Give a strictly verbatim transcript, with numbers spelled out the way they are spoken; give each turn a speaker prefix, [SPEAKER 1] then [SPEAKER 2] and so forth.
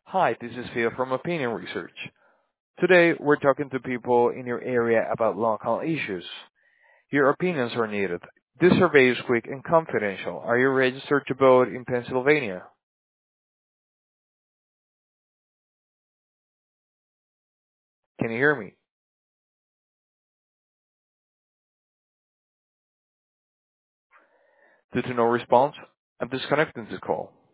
[SPEAKER 1] Hi, this is Phil from Opinion Research. Today, we're talking to people in your area about local issues. Your opinions are needed. This survey is quick and confidential. Are you registered to vote in Pennsylvania? Can you hear me? Due to no response, I'm disconnecting this call.